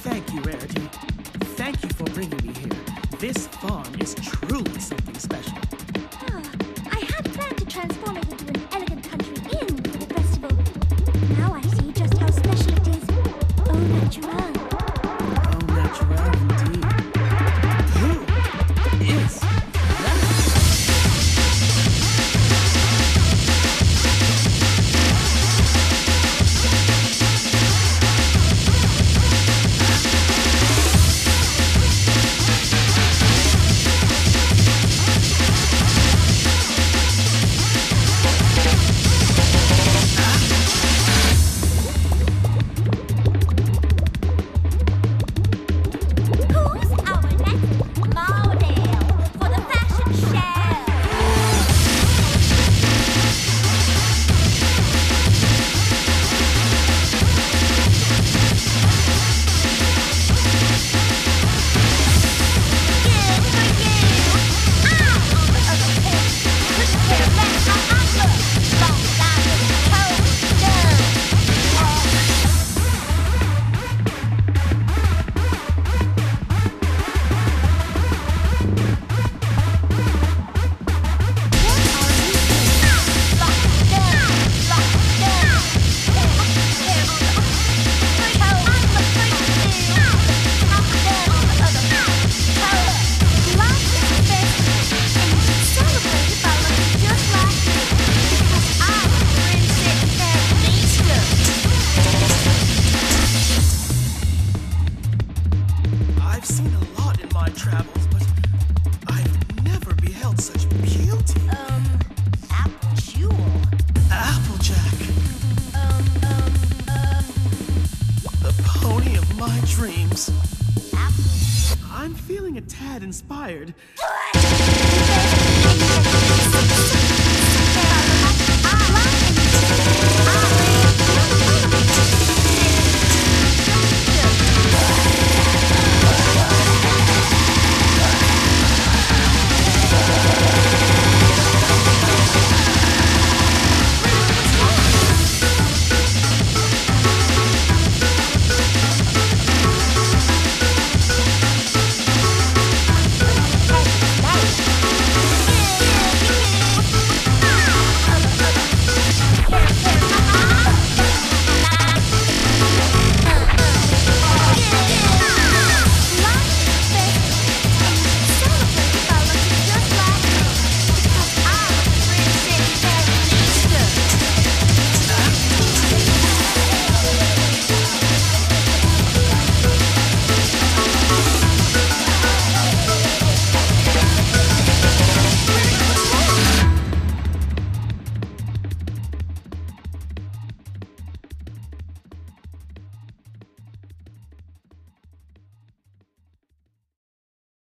Thank you, Rarity. Thank you for bringing me here. This farm is truly something special. I had planned to transform it into an elegant country inn for the festival. Now I see just how special it is. Au naturel. Au naturel, indeed. Who is that? I've seen a lot in my travels, but I've never beheld such beauty. Apple Jewel. Applejack, the pony of my dreams. I'm feeling a tad inspired. I